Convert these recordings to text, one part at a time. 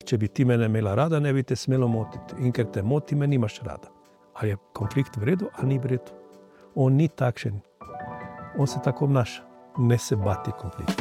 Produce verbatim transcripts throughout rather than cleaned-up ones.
če bi ti mene imela rada, ne bi te smelo motiti. In ker te moti, me nimaš rada. Ali je konflikt v redu, ali ni v redu. On ni takšen. On se tako obnaša. Ne se bati konflikta.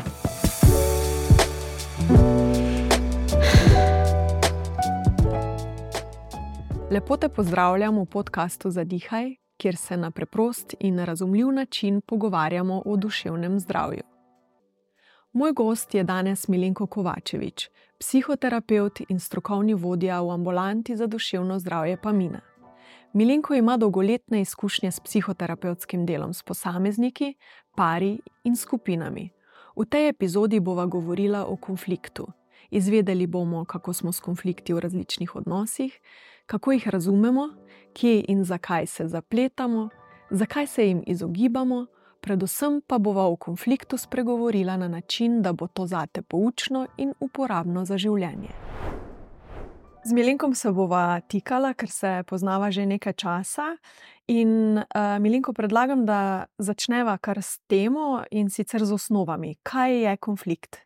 Lepo te pozdravljam v podcastu Zadihaj, kjer se na preprost in razumljiv način pogovarjamo o duševnem zdravju. Moj gost je danes Milenko Kovačevič, psihoterapevt in strokovni vodja v ambulanti za duševno zdravje Pamina. Milenko ima dolgoletne izkušnje s psihoterapevtskim delom s posamezniki, pari in skupinami. V tej epizodi bova govorila o konfliktu. Izvedeli bomo, kako smo s konflikti v različnih odnosih, kako jih razumemo, kje in zakaj se zapletamo, zakaj se jim izogibamo, predvsem pa bova o konfliktu spregovorila na način, da bo to zate poučno in uporabno za življenje. Z Milenkom se bova tikala, ker se poznava že nekaj časa. In uh, Milenko, predlagam, da začneva kar s temo in sicer z osnovami. Kaj je konflikt?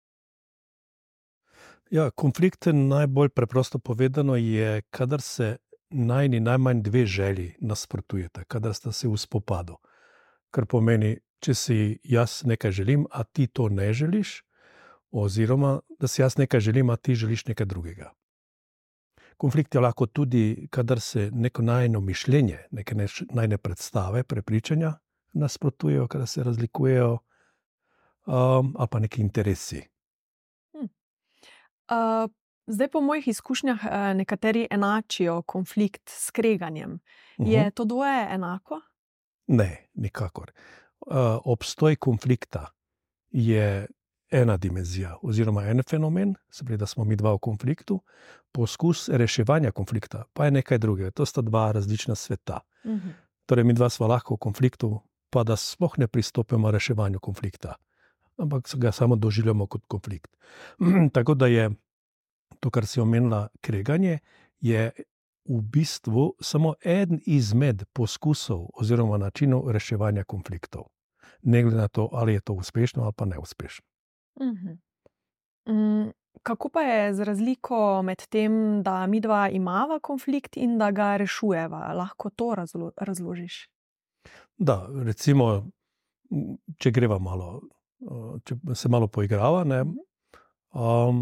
Ja, konflikt, najbolj preprosto povedano, je, kadar se najni najmanj dve želji nasprotujete, kadar sta se v spopadu. Kar pomeni, če si jaz nekaj želim, a ti to ne želiš, oziroma da si jaz nekaj želim, a ti želiš nekaj drugega. Konflikt je lahko tudi, kadar se neko najno mišljenje, neke najne predstave, prepričanja nasprotujejo, kadar se razlikujejo, um, ali pa neki interesi. Hm. Uh, zdaj po mojih izkušnjah uh, nekateri enačijo konflikt s kreganjem. Uh-huh. Je to dvoje enako? Ne, nikakor. Uh, obstoj konflikta je ena dimenzija oziroma en fenomen, se pravi, da smo mi dva v konfliktu, poskus reševanja konflikta pa je nekaj drugega. To sta dva različna sveta. Uh-huh. Torej, mi dva sva lahko v konfliktu, pa da sploh ne pristopimo reševanju konflikta, ampak ga samo doživljamo kot konflikt. Tako da je to, kar si omenila, kreganje, je v bistvu samo eden izmed poskusov oziroma načinov reševanja konfliktov. Ne glede na to, ali je to uspešno ali pa neuspešno. Uh-huh. Um, kako pa je z razliko med tem, da mi dva imava konflikt in da ga rešujeva? Lahko to razlo- razložiš? Da, recimo, če greva malo, če se malo poigrava, ne, um,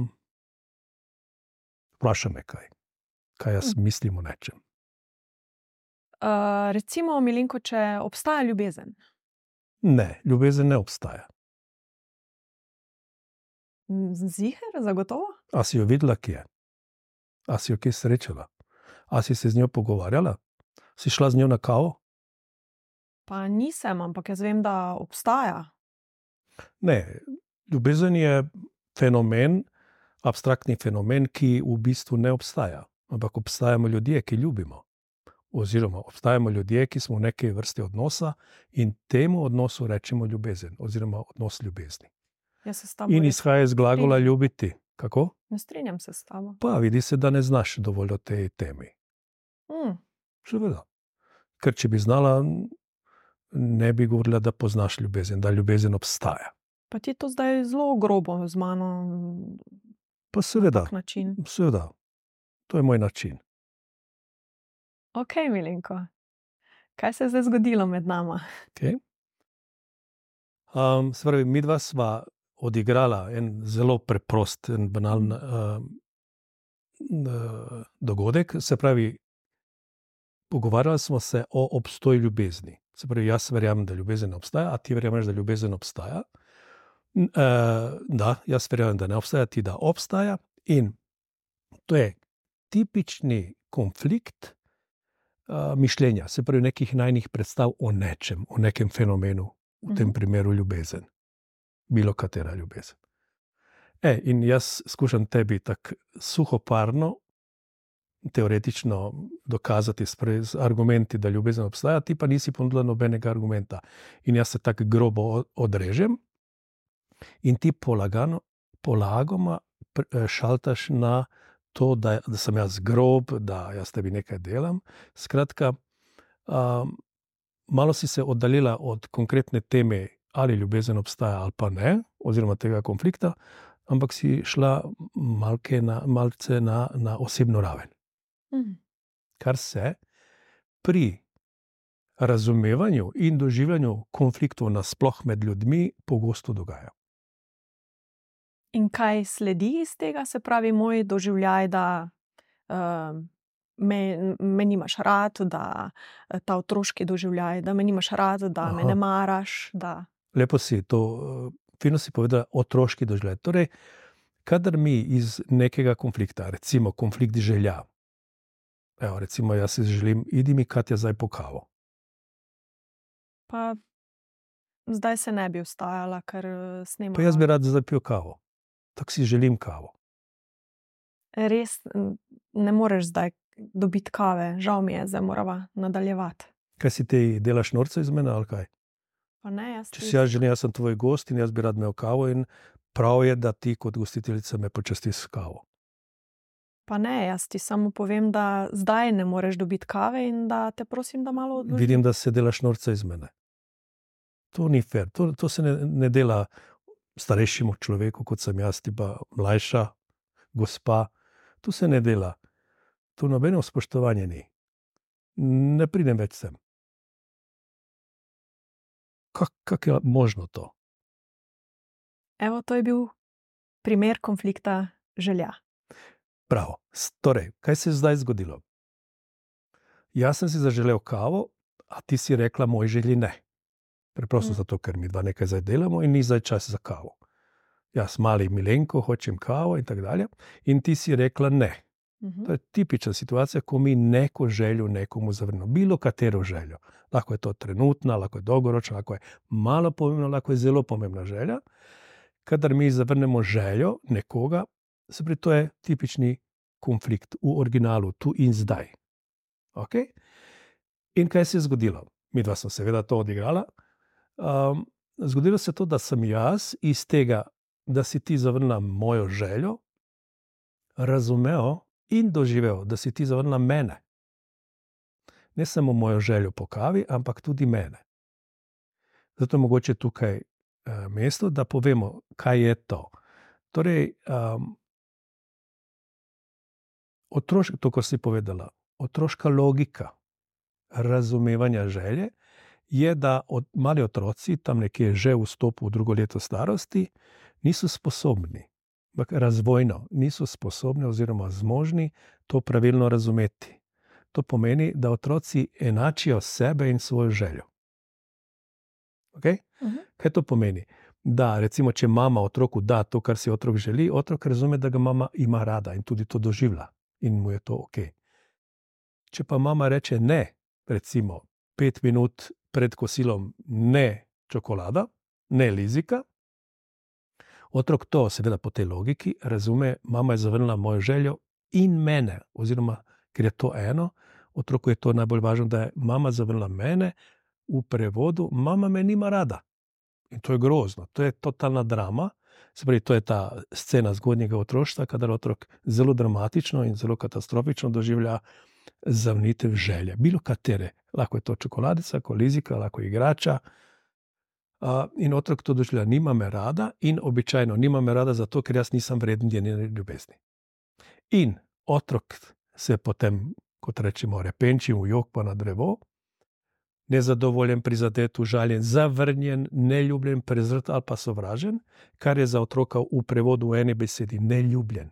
vpraša me kaj. Kaj jaz uh-huh. mislim o nečem. Uh, recimo, Milenko, če obstaja ljubezen? Ne, ljubezen ne obstaja. Ziher, zagotovo? A si jo videla kje? A si jo kje srečala? A si se z njo pogovarjala? Si šla z njo na kavo? Pa nisem, ampak jaz vem, da obstaja. Ne, ljubezen je fenomen, abstraktni fenomen, ki v bistvu ne obstaja. Ampak obstajamo ljudje, ki ljubimo. Oziroma obstajamo ljudje, ki smo v neke vrste odnosa in temu odnosu rečemo ljubezen oziroma odnos ljubezni. In izhaja iz glagola ljubiti. Kako? Ne strinjam se s tabo. Pa vidi se, da ne znaš dovolj o tej temi. Mm. Seveda. Ker če bi znala, ne bi govorila, da poznaš ljubezen, da ljubezen obstaja. Pa ti to zdaj zelo grobo z mano. Pa seveda. Način. Seveda. To je moj način. Ok, Milenko. Kaj se je zdaj zgodilo med nama? Okay. Um, se pravi, mi dva sva odigrala en zelo preprost in banalen uh, uh, dogodek. Se pravi, pogovarjali smo se o obstoju ljubezni. Se pravi, jaz verjamem, da ljubezen ne obstaja, a ti verjameš, da ljubezen obstaja. Uh, da, jaz verjamem, da ne obstaja, ti da obstaja. In to je tipični konflikt uh, mišljenja, se pravi nekih najnih predstav o nečem, o nekem fenomenu, v tem primeru ljubezen. Bilo katera ljubezen. E, in jaz skušam tebi tako suhoparno, teoretično dokazati z argumenti, da ljubezen obstaja, ti pa nisi ponudila nobenega argumenta. In jaz se tako grobo odrežem in ti polagano, polagoma šaltaš na to, da, da sem jaz grob, da jaz tebi nekaj delam. Skratka, um, malo si se oddaljila od konkretne teme, ali ljubezen obstaja ali pa ne, oziroma tega konflikta, ampak si šla malke na, malce na, na osebno raven. Mhm. Kar se pri razumevanju in doživljanju konfliktov nasploh med ljudmi pogosto dogaja. In kaj sledi iz tega, se pravi, moj doživljaj, da uh, me, me nimaš rad, da ta otroški doživljaj, da me nimaš rad, da Aha. me ne maraš. Da... Lepo si to, uh, fino si povedala, otroški doživljaj. Torej, kadar mi iz nekega konflikta, recimo konflikt želja, evo, recimo jaz si želim, idi mi, Katja, zdaj po kavo. Pa zdaj se ne bi vstajala, ker snemam. Pa jaz bi rad zdaj pil kavo. Tako si želim kavo. Res ne moreš zdaj dobiti kave, žal mi je, zdaj morava nadaljevati. Kaj si ti delaš norca iz mene ali kaj? Pa ne, jaz Če si jaz želim, jaz sem tvoj gost in jaz bi rad imel kavo in prav je, da ti kot gostiteljica me počastiš s kavo. Pa ne, jaz ti samo povem, da zdaj ne moreš dobiti kave in da te prosim, da malo odložiš. Vidim, da se delaš norca iz mene. To ni fair, to, to se ne, ne dela starejšemu človeku, kot sem jaz, ti pa mlajša gospa. To se ne dela. To nobeno spoštovanje ni. Ne pridem več sem. Kak, kak je možno to? Evo, to je bil primer konflikta želja. Prav. Torej, kaj se je zdaj zgodilo? Jaz sem si zaželel kavo, a ti si rekla, moj želji ne. Preprosto mm. zato, ker mi dva nekaj zdaj delamo in ni zdaj čas za kavo. Jaz, mali Milenko, hočem kavo in tako dalje. In ti si rekla ne. Mm-hmm. To je tipična situacija, ko mi neko željo nekomu zavrnemo. Bilo katero željo. Lahko je to trenutna, lahko je dolgoročna, lahko je malo pomembna, lahko je zelo pomembna želja. Kadar mi zavrnemo željo nekoga, se pravi, to je tipični konflikt v originalu, tu in zdaj. Okay? In kaj se je zgodilo? Mi dva smo seveda to odigrala. Um, zgodilo se je to, da sem jaz iz tega, da si ti zavrnila mojo željo, razumel in doživel, da si ti zavrnila mene. Ne samo mojo željo po kavi, ampak tudi mene. Zato je mogoče tukaj uh, mesto, da povemo, kaj je to. Torej, um, otroš, to, kar si povedala, otroška logika razumevanja želje je, da od, mali otroci, tam nekje že v vstopu v drugo leto starosti, niso sposobni, razvojno niso sposobni oziroma zmožni to pravilno razumeti. To pomeni, da otroci enačijo sebe in svojo željo. Okay? Uh-huh. Kaj to pomeni? Da, recimo, če mama otroku da to, kar si otrok želi, otrok razume, da ga mama ima rada in tudi to doživlja in mu je to ok. Če pa mama reče ne, recimo pet minut pred kosilom ne čokolada, ne lizika, otrok to, seveda po tej logiki, razume, mama je zavrnila mojo željo in mene, oziroma ker je to eno, otroku je to najbolj važno, da je mama zavrnila mene, v prevodu, mama me nima rada. In to je grozno, to je totalna drama, se pravi, to je ta scena zgodnjega otroštva, kadar otrok zelo dramatično in zelo katastrofično doživlja zavrnitev želje. Bilo katere, lahko je to čokoladica, kolizika, lahko je igrača. Uh, in otrok to doživlja, nima me rada in običajno nima me rada zato, ker jaz nisem vreden njene ljubezni. In otrok se potem, kot rečemo, repenči v jok pa na drevo, nezadovoljen, prizadet, užaljen, zavrnjen, neljubljen, prezrt ali pa sovražen, kar je za otroka v prevodu v eni besedi neljubljen.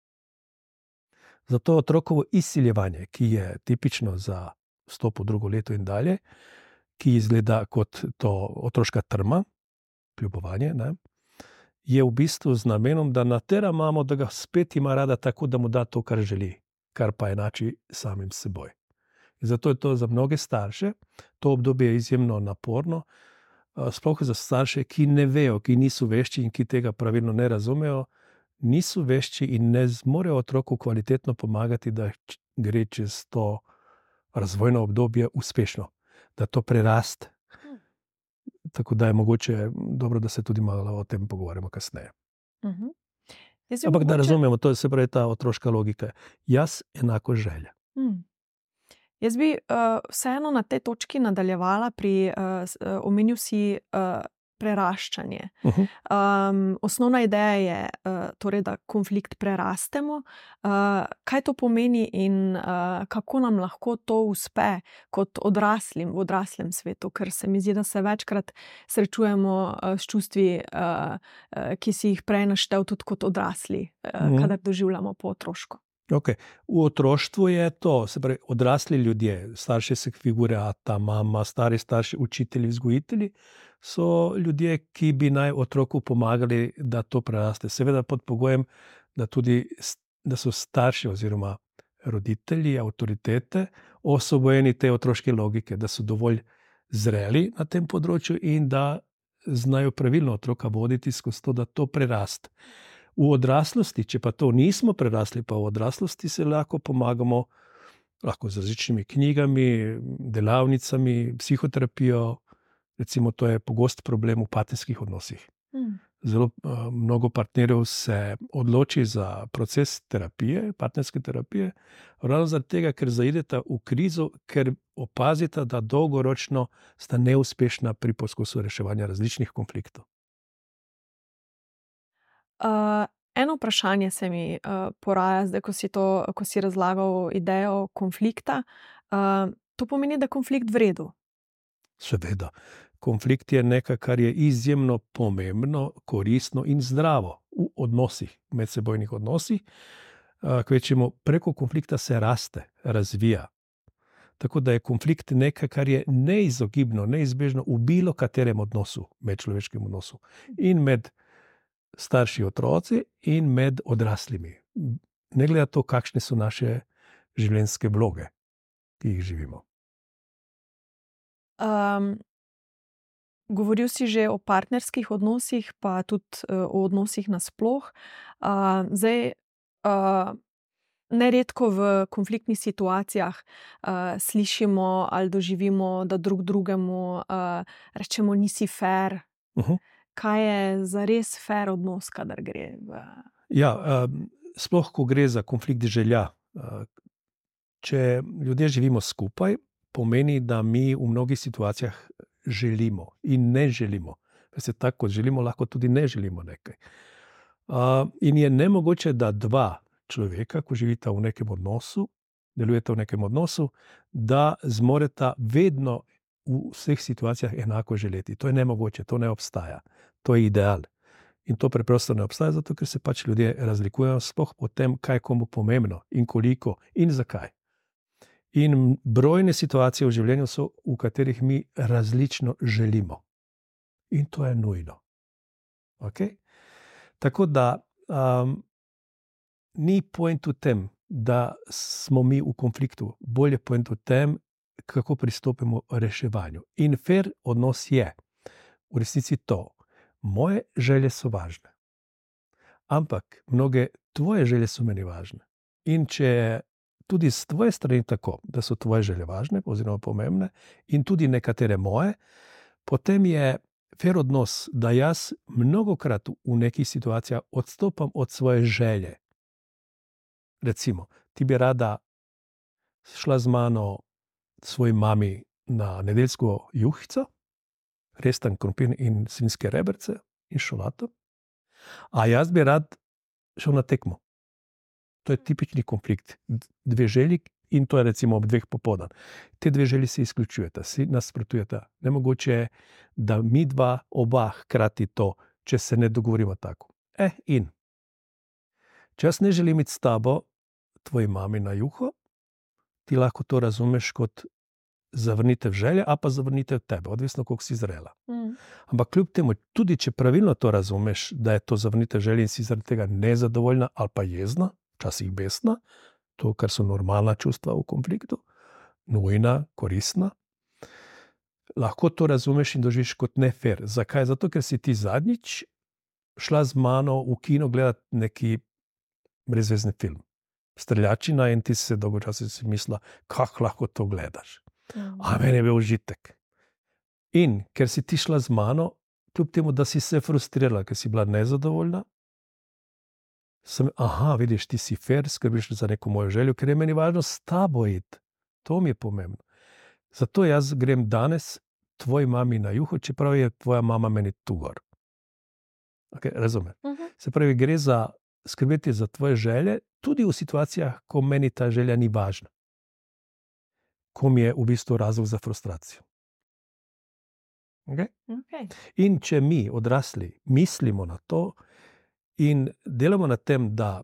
Zato otrokovo izsiljevanje, ki je tipično za vstop v drugo leto in dalje, ki izgleda kot to otroška trma, ljubovanje, ne, je v bistvu z namenom, da natera mamo, da ga spet ima rada tako, da mu da to, kar želi, kar pa enači samim seboj. In zato je to za mnoge starše, to obdobje je izjemno naporno, sploh za starše, ki ne vejo, ki niso vešči in ki tega pravilno ne razumejo, niso vešči in ne zmorejo otroku kvalitetno pomagati, da gre čez to razvojno obdobje uspešno, da to preraste. Hmm. Tako da je mogoče dobro, da se tudi malo o tem pogovarjamo kasneje. Uh-huh. Ampak mogoče... da razumemo, to je se pravi ta otroška logika. Jaz enako želja. Hmm. Jaz bi uh, vseeno na tej točki nadaljevala pri, uh, omenil si uh, preraščanje. Uh -huh. Um, osnovna ideja je, uh, torej, da konflikt prerastemo. Uh, kaj to pomeni in uh, kako nam lahko to uspe kot odraslim v odraslem svetu? Ker se mi zdi, da se večkrat srečujemo uh, s čustvi, uh, uh, ki si jih prej naštel tudi kot odrasli, uh, uh -huh. kadar doživljamo po otroško. Okay. V otroštvu je to, se pravi, odrasli ljudje, starše se figure, ata, mama, stari starši, učitelji, vzgojitelji, so ljudje, ki bi naj otroku pomagali, da to preraste. Seveda pod pogojem, da tudi da so starši oziroma roditelji, avtoritete, osvobojeni te otroške logike, da so dovolj zreli na tem področju in da znajo pravilno otroka voditi skozi to, da to preraste. V odraslosti, če pa to nismo prerasli, pa v odraslosti se lahko pomagamo, lahko z različnimi knjigami, delavnicami, psihoterapijo. Recimo, to je pogost problem v partnerskih odnosih. Mm. Zelo uh, mnogo partnerjev se odloči za proces terapije, partnerske terapije, ravno zaradi tega, ker zaideta v krizo, ker opazita, da dolgoročno sta neuspešna pri poskusu reševanja različnih konfliktov. Uh, eno vprašanje se mi uh, poraja, zdaj, ko si, to, ko si razlagal idejo konflikta. Uh, to pomeni, da je konflikt v redu? Seveda. Konflikt je nekaj, kar je izjemno pomembno, koristno in zdravo v odnosih, v medsebojnih odnosih. Uh, kvečemo, preko konflikta se raste, razvija. Tako da je konflikt nekaj, kar je neizogibno, neizbežno v bilo katerem odnosu, medčloveškem odnosu. In med starši otroci in med odraslimi. Ne glede na to, kakšne so naše življenjske vloge, ki jih živimo. Um, govoril si že o partnerskih odnosih, pa tudi uh, o odnosih nasploh. Uh, zdaj, uh, neredko v konfliktnih situacijah uh, slišimo ali doživimo, da drug drugemu uh, rečemo, nisi fair. Uh-huh. Kaj je za res fair odnos, kadar gre v... Ja, um, sploh, ko gre za konflikt želja. Uh, če ljudje živimo skupaj, pomeni, da mi v mnogih situacijah želimo in ne želimo. Se tako, kot želimo, lahko tudi ne želimo nekaj. Uh, in je nemogoče, da dva človeka, ko živita v nekem odnosu, delujeta v nekem odnosu, da zmoreta vedno v vseh situacijah enako želeti. To je nemogoče, to ne obstaja. To je ideal. In to preprosto ne obstaja, zato ker se pač ljudje razlikujejo sploh po tem, kaj komu pomembno in koliko in zakaj. In brojne situacije v življenju so, v katerih mi različno želimo. In to je nujno. Okay? Tako da um, ni point v tem, da smo mi v konfliktu. Bolje point v tem, kako pristopimo k reševanju. In fair odnos je v resnici to. Moje želje so važne. Ampak mnoge tvoje želje so meni važne. In če je tudi z tvoje strani tako, da so tvoje želje važne oziroma pomembne in tudi nekatere moje, potem je fair odnos, da jaz mnogokrat v nekih situacijah odstopam od svoje želje. Recimo, ti bi rada šla z mano svoji mami na nedeljsko juhico, restan krompir in svinjske rebrce in šolato, a jaz bi rad šel na tekmo. To je tipični konflikt. Dve želji in to je recimo ob dveh popoldan. Te dve želji se izključujeta, si nasprotujeta. Nemogoče je, da mi dva oba hkrati to, če se ne dogovorimo tako. Eh, in če jaz ne želim iti s tabo, tvoji mami na juho, ti lahko to razumeš kot zavrnitev želje, a pa zavrnitev tebe, odvisno, koliko si zrela. Mm. Ampak kljub temu, tudi če pravilno to razumeš, da je to zavrnitev želje in si zaradi tega nezadovoljna ali pa jezna, včasih besna, to, kar so normalna čustva v konfliktu, nujna, koristna, lahko to razumeš in doživiš kot nefer. Zakaj? Zato, ker si ti zadnjič šla z mano v kino gledati neki brezvezni film. Streljačina in ti se dolgo časa si mislila, kako lahko to gledaš. A meni je bil užitek. In ker si ti šla z mano, kljub temu, da si se frustrirala, ker si bila nezadovoljna, sem, aha, vidiš, ti si fair, skrbiš za neko mojo željo, ker je meni važno s tabo iti. To mi je pomembno. Zato jaz grem danes tvoji mami na juhu, čeprav je tvoja mama meni tu gor. Okay, razumem. Uh-huh. Se pravi, gre za skrbeti za tvoje želje, tudi v situacijah, ko meni ta želja ni važna. Ko mi je v bistvu razlog za frustracijo. Okay? Okay. In če mi, odrasli, mislimo na to in delamo na tem, da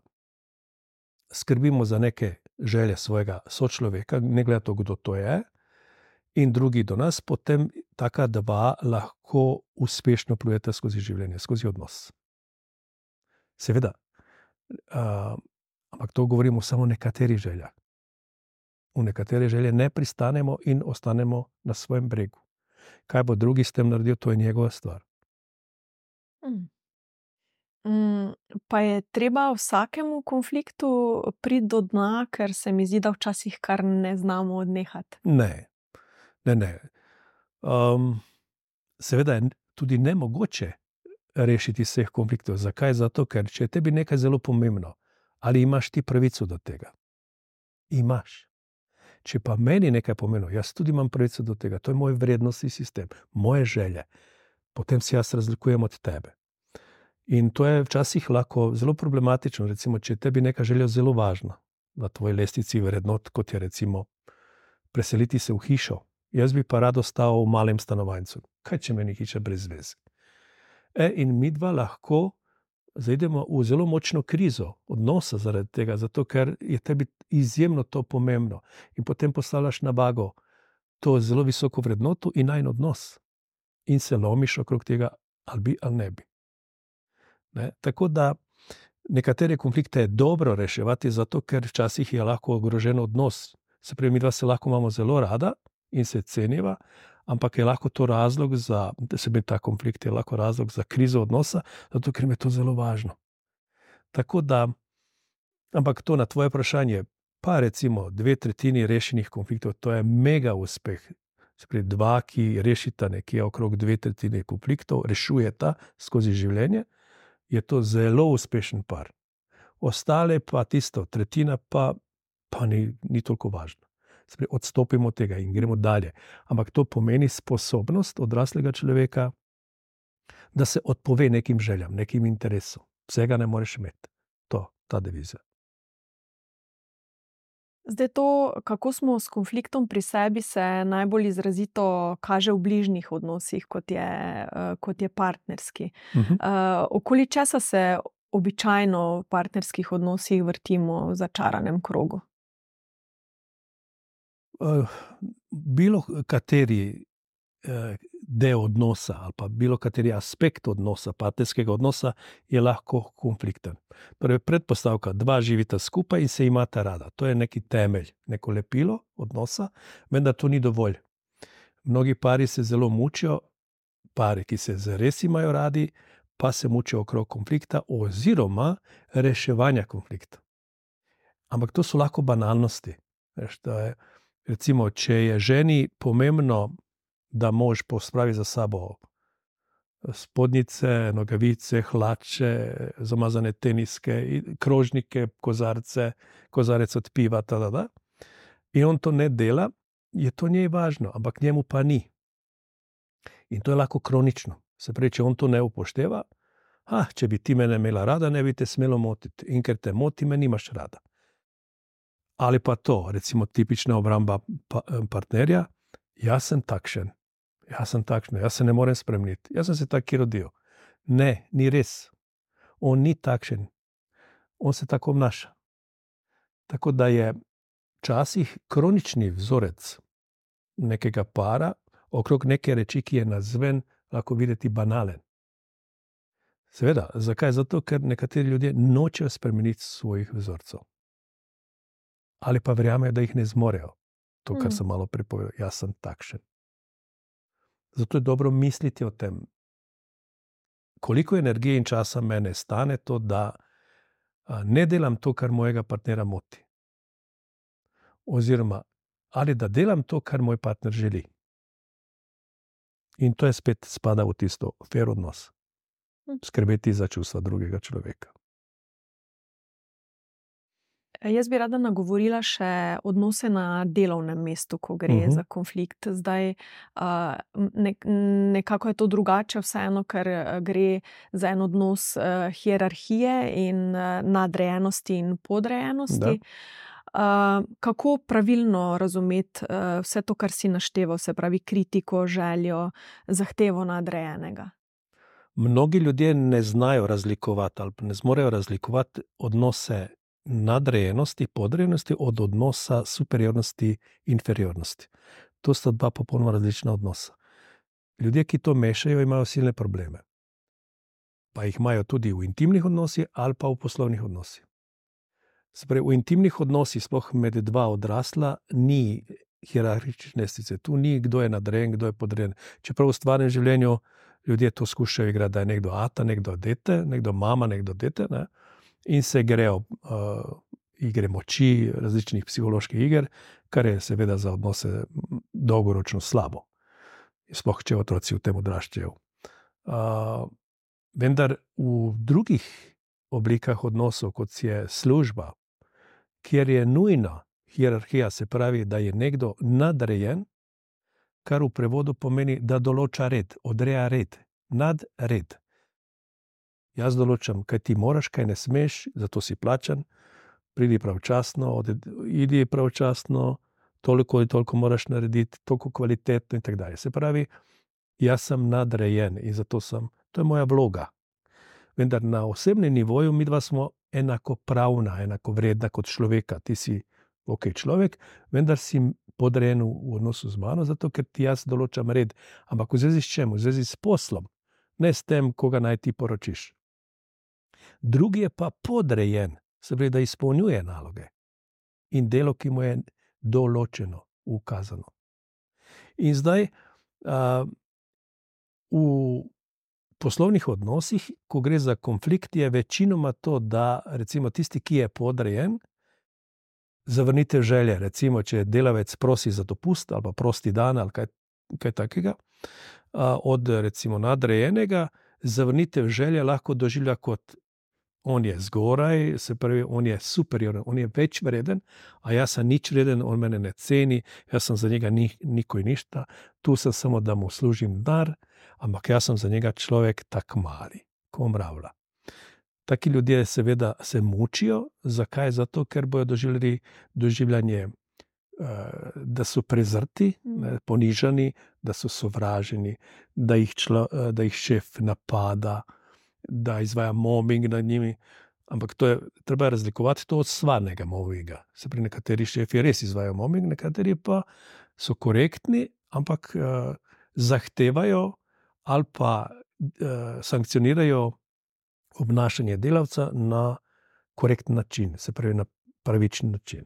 skrbimo za neke želje svojega sočloveka, ne glede to, kdo to je, in drugi do nas, potem taka dva lahko uspešno plujeta skozi življenje, skozi odnos. Seveda, uh, ampak to govorimo samo o nekaterih željah. V nekatere želje ne pristanemo in ostanemo na svojem bregu. Kaj bo drugi s tem naredil, to je njegova stvar. Mm. Mm, pa je treba vsakemu konfliktu priti do dna, ker se mi zdi, da včasih kar ne znamo odnehati. Ne, ne, ne. Um, seveda je tudi nemogoče rešiti vseh konfliktov. Zakaj? Zato, ker če je tebi nekaj zelo pomembno, ali imaš ti pravico do tega? Imaš. Če pa meni nekaj pomembno, jaz tudi imam pravico do tega, to je moj vrednostni sistem, moje želje, potem se jaz razlikujem od tebe. In to je včasih lahko zelo problematično, recimo, če je tebi neka želja zelo važna na tvoji lestvici vrednot, kot je recimo preseliti se v hišo. Jaz bi pa rad ostal v malem stanovanjcu. Kaj, če meni hiša brez veze? E, in mi dva lahko zaidemo v zelo močno krizo odnosa zaradi tega, zato ker je tebi izjemno to pomembno. In potem postavljaš na vago to zelo visoko vrednoto in najin odnos. In se lomiš okrog tega, ali bi ali ne bi. Ne? Tako da nekatere konflikte je dobro reševati, zato ker včasih je lahko ogrožen odnos. Se pravi, mi dva se lahko imamo zelo rada in se ceniva, ampak je lahko to razlog za, da se bi ta konflikt je lahko razlog za krizo odnosa, zato ker mi je to zelo važno. Tako da, ampak to na tvoje vprašanje, pa recimo dve tretjini rešenih konfliktov, to je mega uspeh. Se pravi, dva, ki rešita nekje okrog dve tretjini konfliktov, rešujeta skozi življenje, je to zelo uspešen par. Ostale pa tisto, tretjina pa, pa ni, ni toliko važno. Sprej, odstopimo od tega in gremo dalje. Ampak to pomeni sposobnost odraslega človeka, da se odpove nekim željam, nekim interesom. Vsega ne moreš imeti. To, ta deviza. Zdaj to, kako smo s konfliktom pri sebi, se najbolj izrazito kaže v bližnjih odnosih, kot je, kot je partnerski. Uh-huh. Uh, okoli česa se običajno v partnerskih odnosih vrtimo v začaranem krogu? Uh, bilo kateri uh, del odnosa ali pa bilo kateri aspekt odnosa, partnerskega odnosa je lahko konflikten. Torej, predpostavka, dva živita skupaj in se imata rada. To je neki temelj, neko lepilo odnosa, vendar to ni dovolj. Mnogi pari se zelo mučijo, pari, ki se zares imajo radi, pa se mučijo okrog konflikta oziroma reševanja konflikta. Ampak to so lahko banalnosti. Veš, to je, recimo, če je ženi pomembno, da mož pospravi za sabo spodnjice, nogavice, hlače, zamazane teniske, krožnike, kozarce, kozarec od piva, tada, in on to ne dela, je to njej važno, ampak njemu pa ni. In to je lahko kronično. Se pravi, če on to ne upošteva, ah, če bi ti mene imela rada, ne bi te smelo motiti. In ker te moti, me nimaš rada. Ali pa to, recimo tipična obramba pa, partnerja, jaz sem takšen, jaz sem takšen, jaz se ne morem spremeniti, jaz sem se taki rodil. Ne, ni res. On ni takšen. On se tako obnaša. Tako da je včasih kronični vzorec nekega para okrog neke reči, ki je nazven lahko videti banalen. Seveda, zakaj? Zato, ker nekateri ljudje nočejo spremeniti svojih vzorcev. Ali pa verjamejo, da jih ne zmorejo. To, kar sem malo prepovedal, jaz sem takšen. Zato je dobro misliti o tem, koliko energije in časa mene stane to, da ne delam to, kar mojega partnera moti. Oziroma, ali da delam to, kar moj partner želi. In to je spet spada v tisto fair odnos. Skrbeti za čustva drugega človeka. Jaz bi rada nagovorila še odnose na delovnem mestu, ko gre uh-huh. za konflikt. Zdaj uh, ne, nekako je to drugače vseeno, ker gre za en odnos uh, hierarhije in uh, nadrejenosti in podrejenosti. Uh, kako pravilno razumeti uh, vse to, kar si našteval, se pravi kritiko, željo, zahtevo nadrejenega? Mnogi ljudje ne znajo razlikovati ali ne zmorejo razlikovati odnose nadrejenosti, podrejenosti od odnosa superiornosti, inferiornosti. To sta dva popolnoma različna odnosa. Ljudje, ki to mešajo, imajo silne probleme. Pa jih imajo tudi v intimnih odnosih ali pa v poslovnih odnosih. Se pravi, v intimnih odnosih, sploh med dva odrasla, ni hierarhične lestvice. Tu ni, kdo je nadrejen, kdo je podrejen. Čeprav v stvarnem življenju ljudje to skušajo igrati, da je nekdo ata, nekdo dete, nekdo mama, nekdo dete, ne? In se grejo uh, igre moči, različnih psiholoških iger, kar je seveda za odnose dolgoročno slabo. Sploh, če otroci v tem odraščajo. Uh, vendar v drugih oblikah odnosov, kot je služba, kjer je nujna hierarhija, se pravi, da je nekdo nadrejen, kar v prevodu pomeni, da določa red, odreja red, nadred. Jaz določam, kaj ti moraš, kaj ne smeš, zato si plačan, pridi pravčasno, idi pravčasno, toliko in toliko moraš narediti, toliko kvalitetno in tako dalje. Se pravi, jaz sem nadrejen in zato sem, to je moja vloga. Vendar na osebnem nivoju mi dva smo enakopravna, enakovredna kot človeka. Ti si ok človek, vendar si podrejen v odnosu z mano, zato ker ti jaz določam red. Ampak v zvezi s čem? V zvezi s poslom, ne s tem, koga naj ti poročiš. Drugi je pa podrejen, se pravi, da izpolnjuje naloge in delo, ki mu je določeno, ukazano. In zdaj uh, v poslovnih odnosih, ko gre za konflikt, je večinoma to, da recimo tisti, ki je podrejen, zavrnite želje. Recimo, če delavec prosi za dopust ali pa prosti dan ali kaj, kaj takega, uh, od recimo nadrejenega, zavrnite želje lahko doživlja kot on je zgoraj, se pravi, on je superioren, on je več vreden, a jaz sem nič vreden, on mene ne ceni, jaz sem za njega ni, nikoj ništa, tu sem samo, da mu služim dar, ampak jaz sem za njega človek tak mali, ko mravlja. Taki ljudje seveda se mučijo, zakaj? Zato, ker bojo doživljali doživljanje, da so prezrti, ponižani, da so sovraženi, da jih, člo, da jih šef napada, da izvaja mobbing nad njimi, ampak to je, treba razlikovati to od stvarnega mobbinga. Se pri nekateri šefi res izvajajo mobbing, nekateri pa so korektni, ampak uh, zahtevajo ali pa uh, sankcionirajo obnašanje delavca na korekten način, se pravi na pravičen način.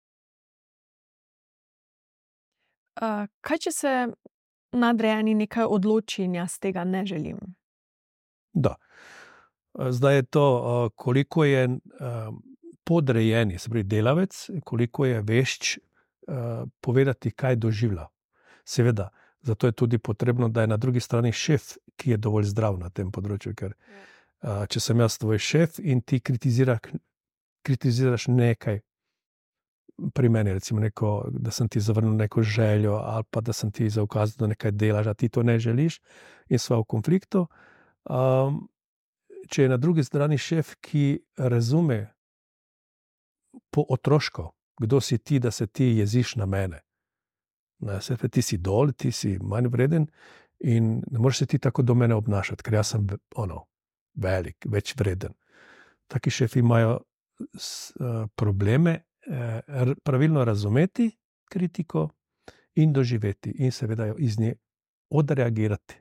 Uh, kaj, če se nadrejeni nekaj odloči in jaz tega ne želim? Da. Zdaj je to, koliko je podrejeni, se pravi delavec, koliko je vešč povedati, kaj doživlja. Seveda, zato je tudi potrebno, da je na drugi strani šef, ki je dovolj zdrav na tem področju, ker če sem jaz tvoj šef in ti kritizira, kritiziraš nekaj pri meni, recimo neko, da sem ti zavrnil neko željo ali pa da sem ti zaukazal, da nekaj delaš, a ti to ne želiš in sva v konfliktu. Um, če je na drugi strani šef, ki razume po otroško, kdo si ti, da se ti jeziš na mene. Ne, se, ti si dol, ti si manj vreden in ne moreš se ti tako do mene obnašati, ker jaz sem ono, velik, več vreden. Taki šefi imajo s, uh, probleme eh, pravilno razumeti kritiko in doživeti in seveda iz nje odreagirati.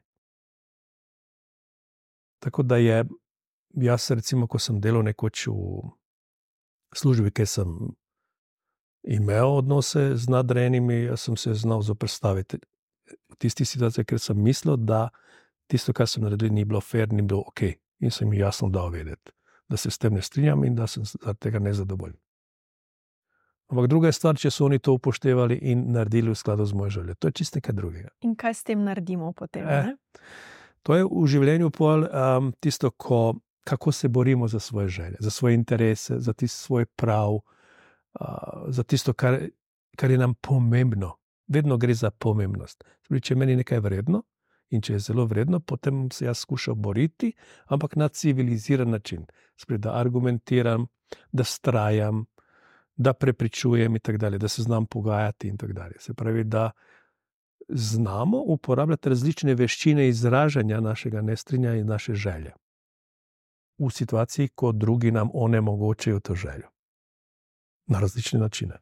Tako da je, jaz recimo, ko sem delal nekoč v službi, kjer sem imel odnose z nadrejenimi, jaz sem se znal zoperstaviti v tisti situaciji, ker sem mislil, da tisto, kar sem naredil, ni bilo fair, ni bilo ok. In sem jim jasno dal vedeti, da se s tem ne strinjam in da sem zaradi tega nezadovoljen. Ampak druga je stvar, če so oni to upoštevali in naredili v skladu z mojo željo. To je čisto nekaj drugega. In kaj s tem naredimo potem? Eh, ne? To je v življenju pol um, tisto, ko, kako se borimo za svoje želje, za svoje interese, za tisti svoj prav, uh, za tisto, kar, kar je nam pomembno. Vedno gre za pomembnost. Spravi, če meni nekaj vredno in če je zelo vredno, potem se jaz skušam boriti, ampak na civiliziran način. Spravi, da argumentiram, da vztrajam, da prepričujem in tako dalje, da se znam pogajati in tako dalje. Se pravi, da znamo uporabljati različne veščine izražanja našega nestrinja in naše želje v situaciji, ko drugi nam onemogočajo to željo. Na različne načine.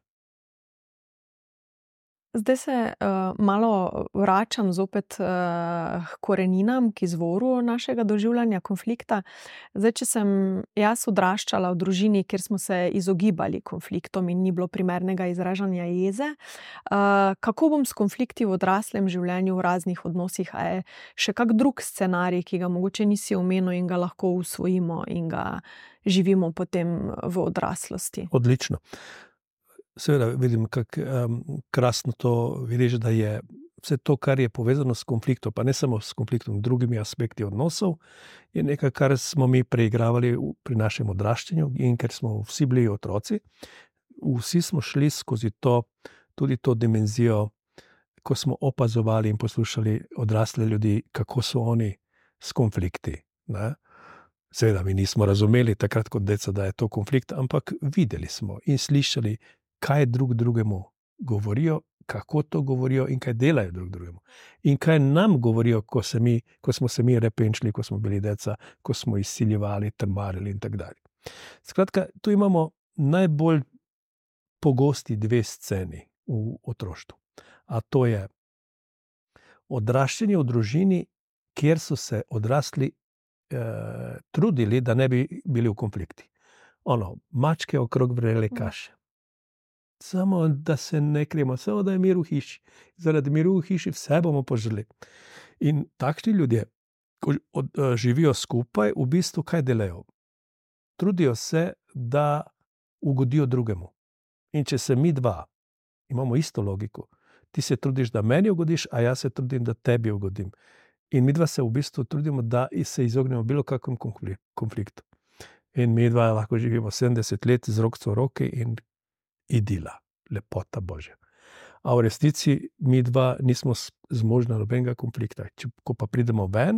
Zdaj se uh, malo vračam zopet uh, k koreninam, k izvoru našega doživljanja konflikta. Zdaj, če sem jaz odraščala v družini, kjer smo se izogibali konfliktom in ni bilo primernega izražanja jeze, uh, kako bom s konflikti v odraslem življenju v raznih odnosih? A je še kak drug scenarij, ki ga mogoče nisi omenil in ga lahko usvojimo in ga živimo potem v odraslosti? Odlično. Seveda vidim, kako um, krasno to vidiš, da je vse to, kar je povezano s konfliktom, pa ne samo s konfliktom, drugimi aspekti odnosov, je nekaj, kar smo mi preigravali pri našem odraščanju in ker smo vsi bili otroci, vsi smo šli skozi to, tudi to dimenzijo, ko smo opazovali in poslušali odrasle ljudi, kako so oni s konflikti. Ne? Seveda mi nismo razumeli takrat kot deca, da je to konflikt, ampak videli smo in slišali, kaj drug drugemu govorijo, kako to govorijo in kaj delajo drug drugemu. In kaj nam govorijo, ko, se mi, ko smo se mi repenčili, ko smo bili deca, ko smo izsiljevali, trmarili in tako dalje. Skratka, tu imamo najbolj pogosti dve sceni v otroštvu. A to je odraščanje v družini, kjer so se odrasli eh, trudili, da ne bi bili v konflikti. Ono, mačke okrog vrele kaše. Samo, da se ne krijemo, samo, da je mir v hiši. Zaradi miru v hiši vse bomo požrli. In takšni ljudje, ko od, živijo skupaj, v bistvu kaj delajo? Trudijo se, da ugodijo drugemu. In če se mi dva imamo isto logiko, ti se trudiš, da meni ugodiš, a jaz se trudim, da tebi ugodim. In mi dva se v bistvu trudimo, da se izognemo bilo kakvom konfliktu. In mi dva lahko živimo sedemdeset let z roko v roki in idila, lepota Božja. A v resnici mi dva nismo zmožni nobenega konflikta. Če, ko pa pridemo ven,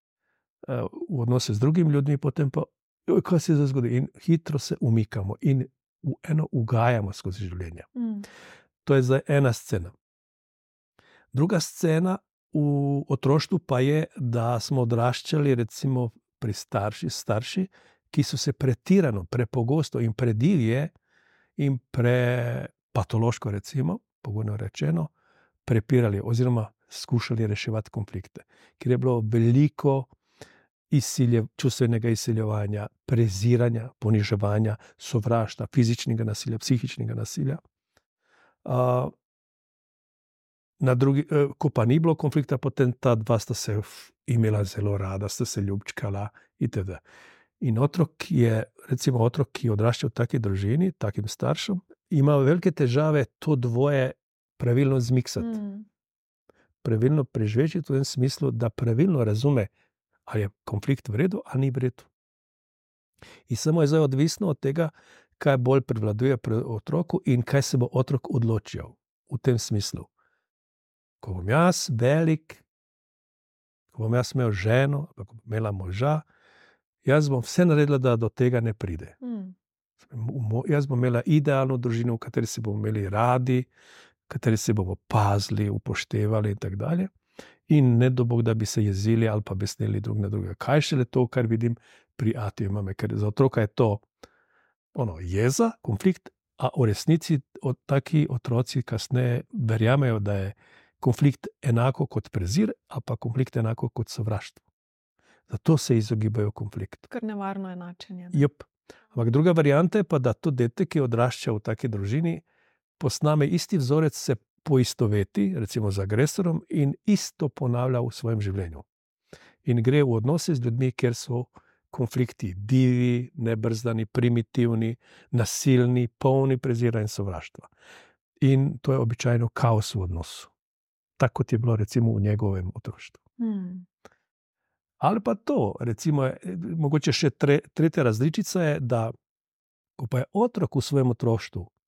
v odnose z drugimi ljudmi, potem pa, joj, kaj se zgodi? In hitro se umikamo in v eno ugajamo skozi življenje. Mm. To je zdaj ena scena. Druga scena v otroštvu pa je, da smo odraščali recimo pri starši, starši, ki so se pretirano, prepogosto in predivje in prepatološko, recimo, pogojno rečeno, prepirali oziroma skušali reševati konflikte. Ker je bilo veliko izsilje, čustvenega izsiljevanja, preziranja, poniževanja, sovraštva, fizičnega nasilja, psihičnega nasilja. Uh, na drugi, uh, ko pa ni bilo konflikta, potem ta dva sta se imela zelo rada, sta se ljubčkala itd. In otrok je, recimo otrok, ki odrašča v taki družini, takim staršem, ima velike težave to dvoje pravilno zmiksati. Mm. Pravilno preživeti v tem smislu, da pravilno razume, ali je konflikt v redu, ali ni v redu. In samo je zdaj odvisno od tega, kaj bolj prevladuje pri otroku in kaj se bo otrok odločil v tem smislu. Ko bom jaz velik, ko bom jaz imel ženo, ko bom imela moža, jaz bom vse naredila, da do tega ne pride. Mm. Jaz bom imela idealno družino, v kateri se bomo imeli radi, v kateri se bomo pazili, upoštevali in tako dalje. In ne do Bog, da bi se jezili ali pa besneli drug na drugega. Kaj šele to, kar vidim pri ati in mame, ker za otroka je to ono, jeza, konflikt, a v resnici od taki otroci kasneje verjamejo, da je konflikt enako kot prezir, a pa konflikt enako kot sovraštvo. Zato se izogibajo konfliktu. Kar nevarno enačenje. Jep. Ampak druga varianta je pa, da to dete, ki odrašča v taki družini, posname isti vzorec, se poistoveti, recimo z agresorom, in isto ponavlja v svojem življenju. In gre v odnose z ljudmi, kjer so konflikti divi, nebrzdani, primitivni, nasilni, polni prezira in sovraštva. In to je običajno kaos v odnosu. Tako kot je bilo recimo v njegovem otroštvu. Hmm. Ali pa to, recimo, mogoče še tre, tretja različica je, da ko pa je otrok v svojem otroštvu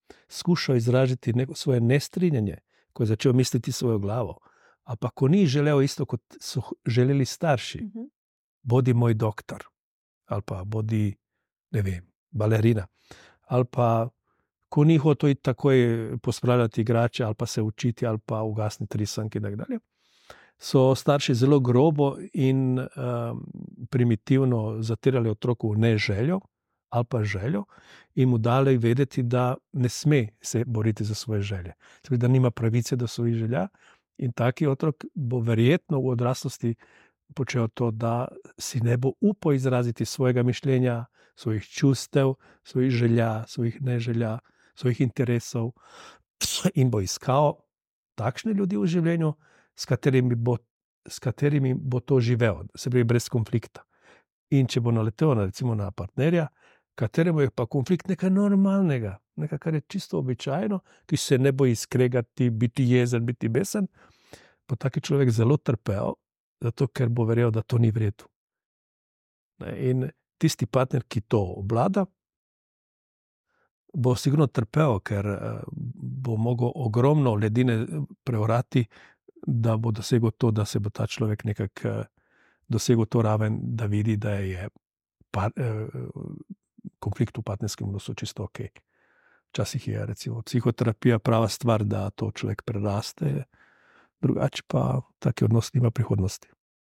skušal izražiti neko svoje nestrinjanje, ko je začel misliti svojo glavo, ali pa ko ni želel isto, kot so želeli starši, Mhm. bodi moj doktor, ali pa bodi, ne vem, balerina, ali pa ko ni hotel iti takoj pospravljati igrače, ali pa se učiti, ali pa ugasniti risanke in tako dalje, so starši zelo grobo in um, primitivno zatirali otroku neželjo ali pa željo in mu dali vedeti, da ne sme se boriti za svoje želje. Torej, da nima pravice do svojih želja, in taki otrok bo verjetno v odraslosti počel to, da si ne bo upal izraziti svojega mišljenja, svojih čustev, svojih želja, svojih neželja, svojih interesov in bo iskal takšne ljudi v življenju, s katerimi bo, s katerimi bo to živel, se pravi brez konflikta. In če bo naletel na, recimo, na partnerja, kateremu je pa konflikt nekaj normalnega, nekaj, kar je čisto običajno, ki se ne bo izkregati, biti jezen, biti besen, bo taki človek zelo trpel, zato ker bo verjel, da to ni v redu. In tisti partner, ki to obvlada, bo sigurno trpel, ker bo mogel ogromno ledine preorati, da bo dosegel to, da se bo ta človek nekako dosegel to raven, da vidi, da je par, eh, konflikt v partnerskem odnosu čisto ok. Včasih je recimo psihoterapija prava stvar, da to človek preraste, drugače pa taki odnos nima prihodnosti.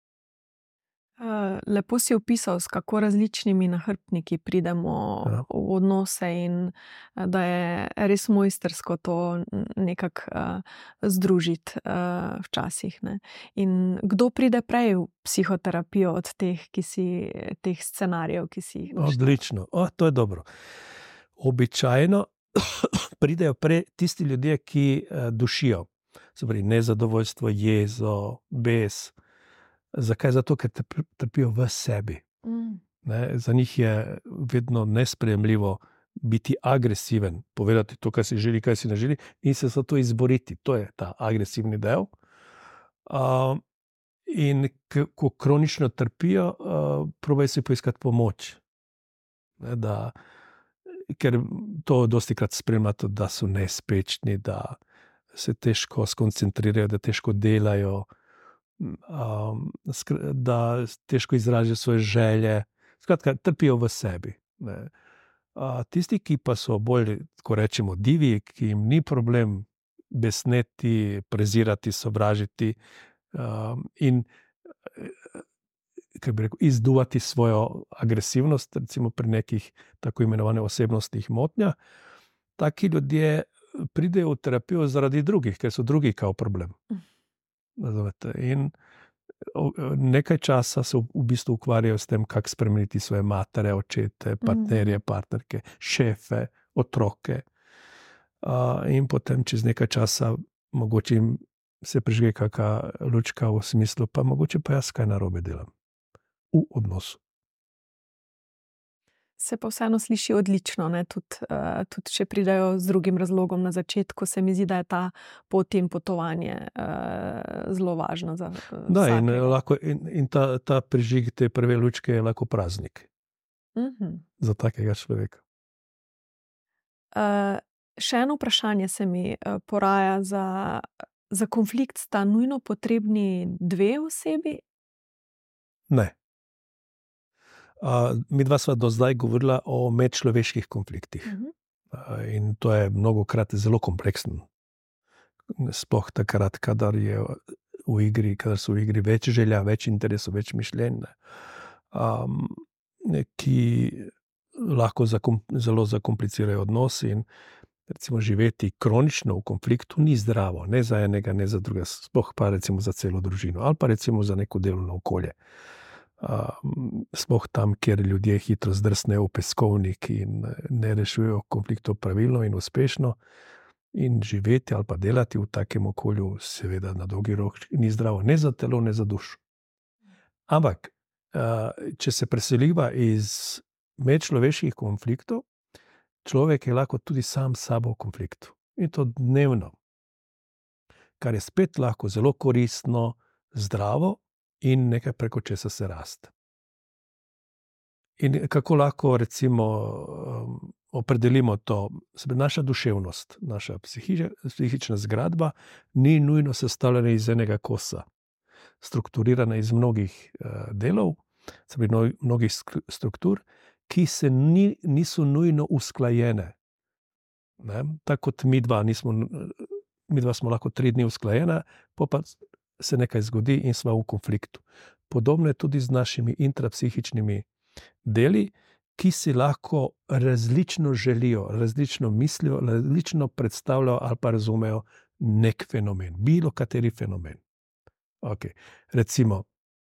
Lepo si opisal, s kako različnimi nahrbtniki pridemo Ja. v odnose in da je res mojstrsko to nekako uh, združiti uh, včasih. Ne? In kdo pride prej v psihoterapijo od teh, ki si, teh scenarijev, ki si jih naštel? Odlično, o, to je dobro. Običajno pridejo prej tisti ljudje, ki uh, dušijo. Se pravi, nezadovoljstvo, jezo, bes. Zakaj? Zato, ker trpijo v sebi. Mm. Ne? Za njih je vedno nesprejemljivo biti agresiven, povedati to, kar si želi, kaj si ne želi, in se za to izboriti. To je ta agresivni del. Uh, in k- ko kronično trpijo, uh, probajo si poiskati pomoč. Ne? Da, ker to dostikrat spremljajo, da so nespečni, da se težko skoncentrirajo, da težko delajo, Um, da težko izražajo svoje želje, skratka, trpijo v sebi. Ne. A tisti, ki pa so bolj, ko rečemo, divi, ki jim ni problem besneti, prezirati, sovražiti um, in kako bi rekel, izduvati svojo agresivnost, recimo pri nekih tako imenovanih osebnostnih motnjah, taki ljudje pridejo v terapijo zaradi drugih, ker so drugi kao problem. In nekaj časa se v bistvu ukvarjajo s tem, kako spremeniti svoje matere, očete, partnerje, partnerke, šefe, otroke. In potem čez nekaj časa mogoče jim se prižge kakšna lučka v smislu, pa mogoče pa jaz kaj narobe delam v odnosu. Se pa vseeno sliši odlično, ne? Tud, uh, tudi če pridejo z drugim razlogom na začetku, se mi zdi, da je ta pot in potovanje uh, zelo važno za uh, Da, in, vsakega. lahko, in, in ta, ta prižig te prve lučke je lahko praznik Mhm. za takega človeka. Uh, še eno vprašanje se mi uh, poraja. Za, za konflikt sta nujno potrebni dve osebi? Ne. Uh, mi dva sva do zdaj govorila o medčloveških konfliktih. Mhm. Uh, in to je mnogokrat zelo kompleksen. Sploh takrat, kadar je v igri, kadar so v igri več želja, več interesov, več mišljenj, um, ki lahko zakom, zelo zakomplicirajo odnosi, in recimo živeti kronično v konfliktu ni zdravo, ne za enega, ne za drugega, sploh pa recimo za celo družino ali pa recimo za neko delovno okolje. Uh, sploh tam, kjer ljudje hitro zdrsnejo v peskovnik in ne rešujejo konfliktov pravilno in uspešno, in živeti ali pa delati v takem okolju seveda na dolgi rok ni zdravo, ne za telo, ne za dušo. Ampak, uh, če se preseliva iz medčloveških konfliktov, človek je lahko tudi sam s sabo v konfliktu. In to dnevno. Kar je spet lahko zelo koristno, zdravo in nekaj, preko česa se raste. In kako lahko recimo opredelimo to, sebe, naša duševnost, naša psihi, psihična zgradba ni nujno sestavljena iz enega kosa, strukturirana iz mnogih uh, delov, sebe, no, mnogih struktur, ki se ni, niso nujno usklajene. Ne? Tako kot mi dva, nismo, mi dva smo lahko tri dni usklajena, pa pa se nekaj zgodi in smo v konfliktu. Podobno je tudi z našimi intrapsihičnimi deli, ki si lahko različno želijo, različno mislijo, različno predstavljajo ali pa razumejo nek fenomen, bilo kateri fenomen. Okay. Recimo,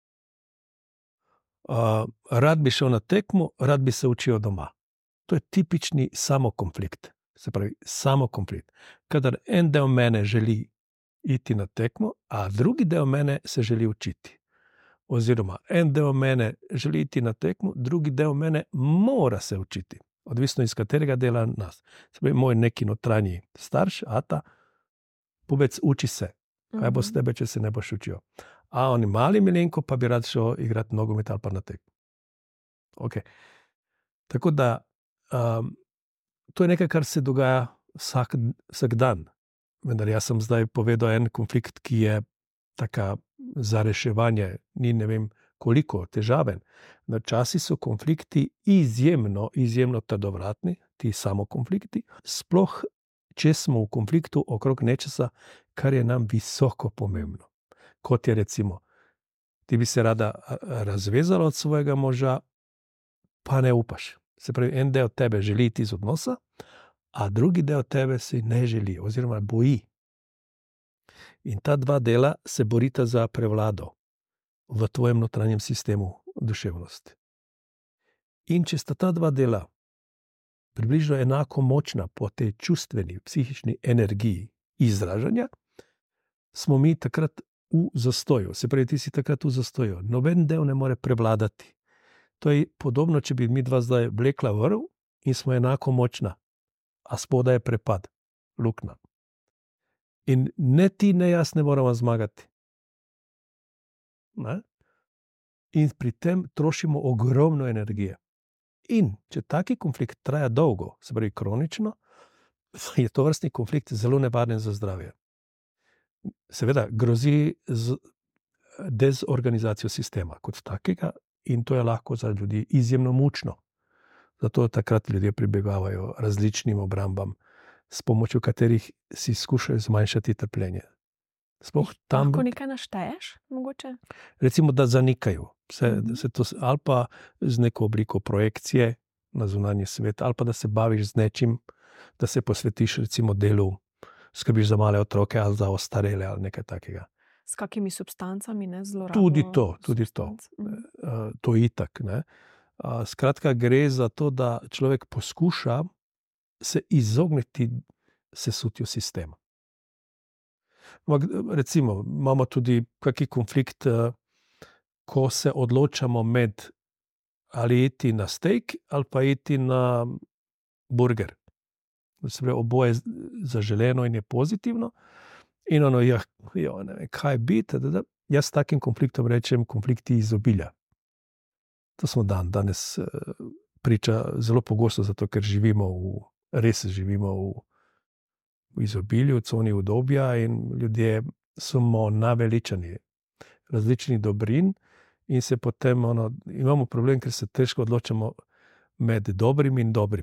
uh, rad bi šel na tekmo, rad bi se učil doma. To je tipični samokonflikt. Se pravi, samokonflikt. Kadar en del mene želi iti na tekmo, a drugi del mene se želi učiti. Oziroma, en del mene želi iti na tekmo, drugi del mene mora se učiti. Odvisno iz katerega dela nas. Se pravi, moj neki notranji starš, ata, povedz, uči se. Kaj bo s tebe, če se ne boš učil? A oni mali Milenko pa bi rad šel igrati nogomet ali pa na tekmo. Okay. Tako da, um, to je nekaj, kar se dogaja vsak, vsak dan. Vendar jaz sem zdaj povedal en konflikt, ki je taka za reševanje, ni ne vem koliko težaven. Načasi so konflikti izjemno, izjemno trdovratni, ti samokonflikti, sploh če smo v konfliktu okrog nečesa, kar je nam visoko pomembno. Kot je recimo, ti bi se rada razvezala od svojega moža, pa ne upaš. Se pravi, en del tebe želi iti iz odnosa, a drugi del tebe si ne želi oziroma boji. In ta dva dela se borita za prevlado v tvojem notranjem sistemu duševnosti. In če sta ta dva dela približno enako močna po tej čustveni, psihični energiji izražanja, smo mi takrat v zastoju. Se pravi, ti si takrat v zastoju. Noben del ne more prevladati. To je podobno, če bi mi dva zdaj vlekla vrv in smo enako močna, a spodaj je prepad, luknja. In ne ti, ne jaz ne moramo zmagati. Ne? In pri tem trošimo ogromno energije. In če taki konflikt traja dolgo, se pravi kronično, je to vrstni konflikt zelo nevaren za zdravje. Seveda grozi z dezorganizacijo sistema kot takega in to je lahko za ljudi izjemno mučno. Zato takrat ljudje pribegavajo različnim obrambam, s pomočjo katerih si skušajo zmanjšati trpljenje. Sploh tam, lahko nekaj našteješ, mogoče? Recimo, da zanikajo. Se, Mhm. se to, ali pa z neko obliko projekcije na zunanji svet, ali pa da se baviš z nečim, da se posvetiš recimo delu, skrbiš za male otroke ali za ostarele ali nekaj takega. S kakimi substancami, ne zlorabo? Tudi to, tudi to. substanc. Mhm. Uh, to je itak. Ne? Uh, skratka, gre za to, da človek poskuša se izogniti sesutju sistema. Recimo, imamo tudi kakšen konflikt, uh, ko se odločamo med ali iti na steak ali pa iti na burger. Se pravi, oboje zaželeno in je pozitivno. In ono, ja, jo, ne vem, kaj biti, da, da. Jaz s takim konfliktom rečem konflikti izobilja. To smo dan, danes uh, priča zelo pogosto, zato ker živimo v, res živimo v, v izobilju, v coni udobja in ljudje smo naveličani različnih dobrin in se potem ono, imamo problem, ker se težko odločamo med dobrim in dobrim.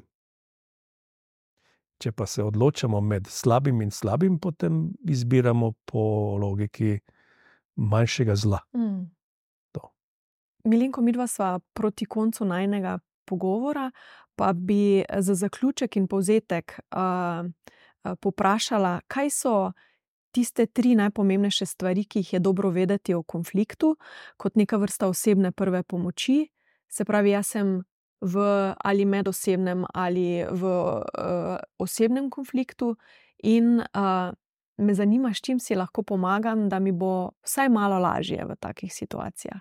Če pa se odločamo med slabim in slabim, potem izbiramo po logiki manjšega zla. Mm. To. Milenko, midva sva proti koncu najnega pogovora, pa bi za zaključek in povzetek uh, uh, poprašala, kaj so tiste tri najpomembnejše stvari, ki jih je dobro vedeti o konfliktu, kot neka vrsta osebne prve pomoči. Se pravi, jaz sem v ali medosebnem ali v uh, osebnem konfliktu in uh, me zanima, s čim si lahko pomagam, da mi bo vsaj malo lažje v takih situacijah.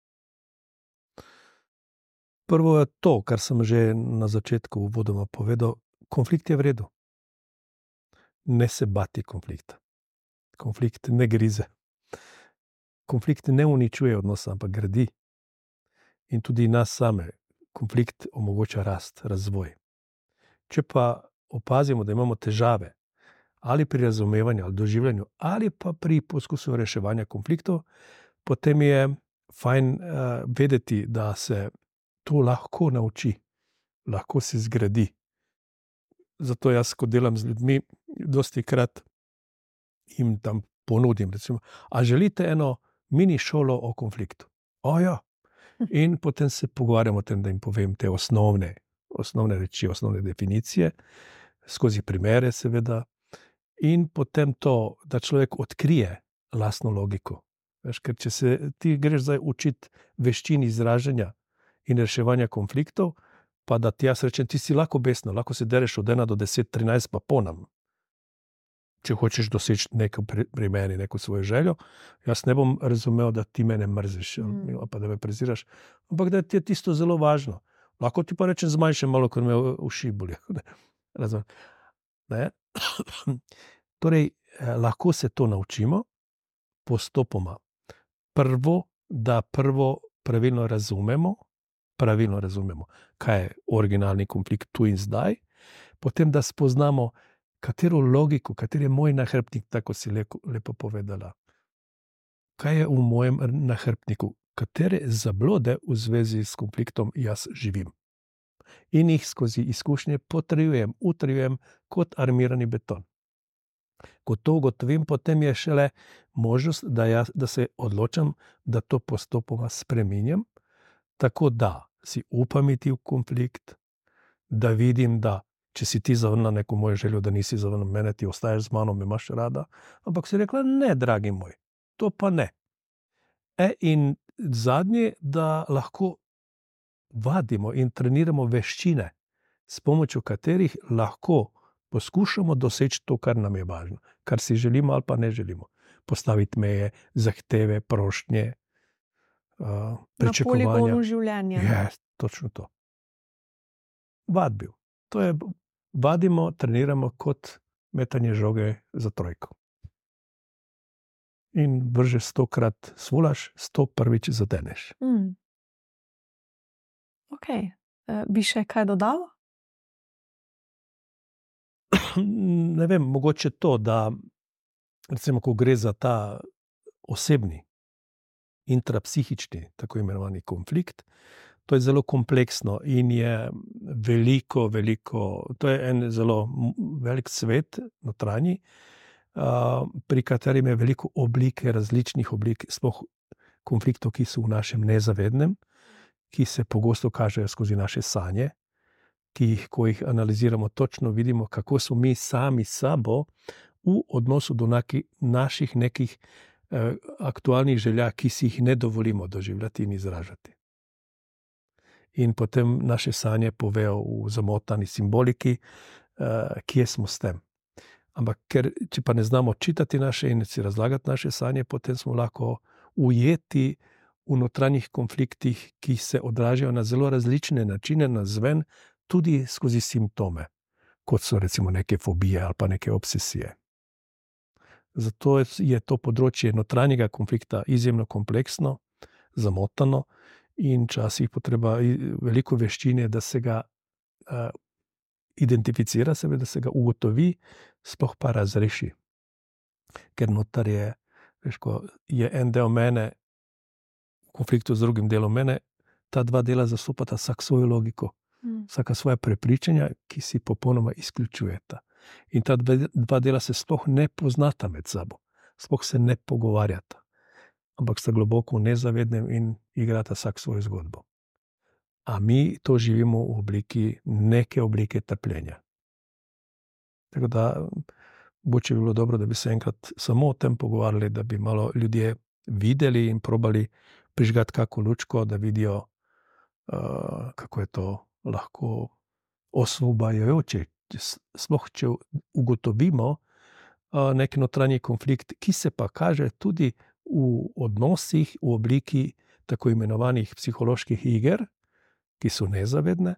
Prvo je to, kar sem že na začetku uvodoma povedal, konflikt je v redu. Ne se bati konflikta. Konflikt ne grize. Konflikt ne uničuje odnosa, ampak gradi. In tudi nas same. Konflikt omogoča rast, razvoj. Če pa opazimo, da imamo težave ali pri razumevanju ali doživljanju ali pa pri poskusu reševanja konfliktov, potem je fajn uh, vedeti, da se to lahko nauči, lahko se zgradi. Zato jaz, ko delam z ljudmi, dosti krat jim tam ponudim, recimo, a želite eno mini šolo o konfliktu? O ja. In potem se pogovarjamo o tem, da jim povem te osnovne, osnovne reči, osnovne definicije, skozi primere seveda, in potem to, da človek odkrije lastno logiko. Veš, ker če se ti greš zdaj učiti veščin izražanja in reševanja konfliktov, pa da ti jaz rečem, ti si lahko besno, lahko se dereš od ena do deset, trinajst pa ponam. Če hočeš doseči neko pri meni, neko svojo željo, jaz ne bom razumel, da ti mene mrziš, mm. ali pa da me preziraš, ampak da ti je tisto zelo važno. Lahko ti pa rečem zmanjšam malo, ker me uši bolijo. Razumem. Ne? Torej, eh, lahko se to naučimo postopoma. Prvo, da prvo pravilno razumemo, pravilno razumemo, kaj je originalni konflikt tu in zdaj, potem, da spoznamo, katero logiko, kateri je moj nahrbtnik, tako si lepo, lepo povedala. Kaj je v mojem nahrbtniku, katere zablode v zvezi s konfliktom jaz živim. In jih skozi izkušnje potrjujem, utrjujem kot armirani beton. Ko to ugotovim, potem je šele možnost, da, jaz, da se odločam, da to postopoma spreminjam, tako da si upam iti v konflikt, da vidim, da če si ti zavrnila neko mojo željo, da nisi zavrnila mene, ti ostaješ z mano, me imaš rada, ampak si rekla, ne, dragi moj, to pa ne. E, in zadnje, da lahko vadimo in treniramo veščine, s pomočjo katerih lahko poskušamo doseči to, kar nam je važno, kar si želimo ali pa ne želimo. Postaviti meje, zahteve, prošnje, uh, pričakovanja. Na poligonu življenja. Je, točno to. Vadbil. To je, vadimo, treniramo kot metanje žoge za trojko. In vrže stokrat svulaš, sto prvič zadeneš. Mm. Ok. E, bi še kaj dodal? Ne vem, mogoče to, da recimo, ko gre za ta osebni, intrapsihični, tako imenovani konflikt, to je zelo kompleksno in je veliko, veliko, to je en zelo velik svet, notranji, pri katerem je veliko oblike, različnih oblik, sploh konfliktov, ki so v našem nezavednem, ki se pogosto kažejo skozi naše sanje, ki jih, ko jih analiziramo, točno vidimo, kako smo mi sami sabo v odnosu do naki, naših nekih eh, aktualnih želja, ki si jih ne dovolimo doživljati in izražati. In potem naše sanje povejo v zamotani simboliki, eh, kje smo s tem. Ampak ker, če pa ne znamo čitati naše in si razlagati naše sanje, potem smo lahko ujeti v notranjih konfliktih, ki se odražajo na zelo različne načine, nazven, tudi skozi simptome, kot so recimo neke fobije ali pa neke obsesije. Zato je to področje notranjega konflikta izjemno kompleksno, zamotano in včasih potreba veliko veščine, da se ga uh, identificira, sebe, da se ga ugotovi, sploh pa razreši. Ker notar je, veš, ko je en del mene v konfliktu z drugim delom mene, ta dva dela zastopata vsak svojo logiko. Vsaka svoja prepričanja, ki si popolnoma izključujeta. In ta dva, dva dela se sploh ne poznata med sabo, sploh se ne pogovarjata, ampak sta globoko v nezavednem in igrata vsak svojo zgodbo. A mi to živimo v obliki, neke oblike trpljenja. Tako da, boče bi bilo dobro, da bi se enkrat samo o tem pogovarjali, da bi malo ljudje videli in probali prižgati kako lučko, da vidijo, uh, kako je to lahko osvobajajoče, sploh če ugotovimo uh, nek notranji konflikt, ki se pa kaže tudi v odnosih v obliki tako imenovanih psiholoških iger, ki so nezavedne,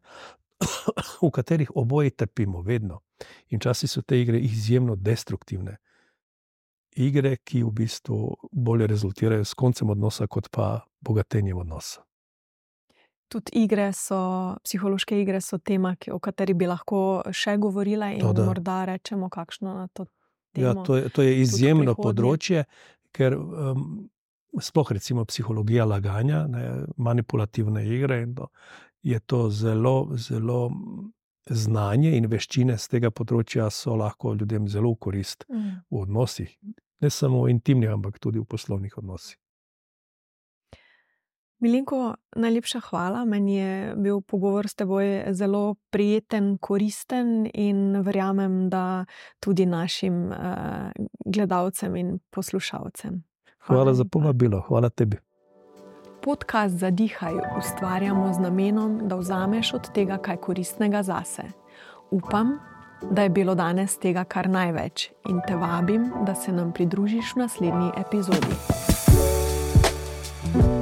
v katerih oboji trpimo vedno. In včasih so te igre izjemno destruktivne. Igre, ki v bistvu bolje rezultirajo s koncem odnosa, kot pa bogatenjem odnosa. Tudi igre so, psihološke igre so tema, o kateri bi lahko še govorila in To da. morda rečemo kakšno na to temo. Ja, to je, to je izjemno prihodnje. področje, ker um, sploh recimo psihologija laganja, ne, manipulativne igre, in to, je to zelo, zelo znanje in veščine z tega področja so lahko ljudem zelo v korist Mm. v odnosih. Ne samo v intimnih, ampak tudi v poslovnih odnosih. Milinko, najlepša hvala. Meni je bil pogovor s teboj zelo prijeten, koristen in verjamem, da tudi našim uh, gledalcem in poslušalcem. Hvala za lepa. povabilo, hvala tebi. Podcast Zadihaj ustvarjamo z namenom, da vzameš od tega kaj koristnega zase. Upam, da je bilo danes tega kar največ in te vabim, da se nam pridružiš v naslednji epizodi.